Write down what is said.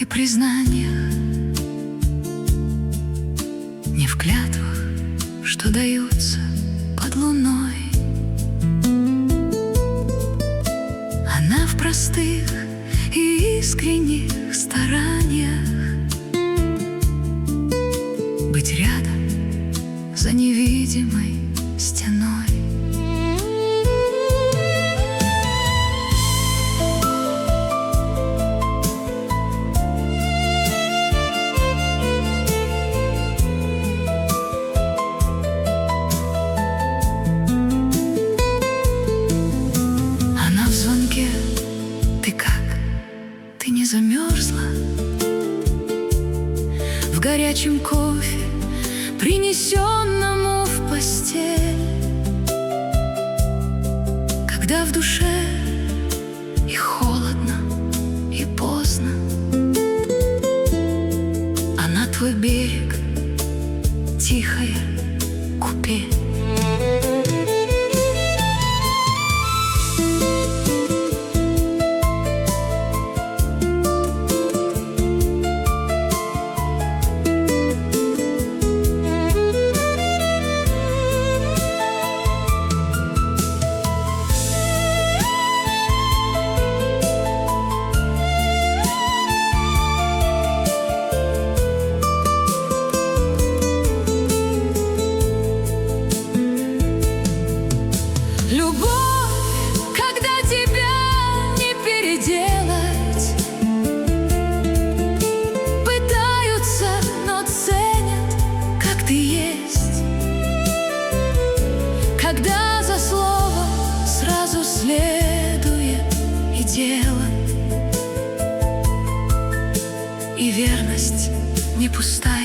признаниях, не в клятвах, что даются под луной. Она в простых и искренних стараниях быть рядом за невидимой стеной. Ты как? Ты не замерзла? В горячем кофе, принесенному в постель, когда в душе и холодно, и поздно, а на твой берег тихая купель. Любовь, когда тебя не переделать, пытаются, но ценят, как ты есть. Когда за словом сразу следует и дело, и верность не пустая.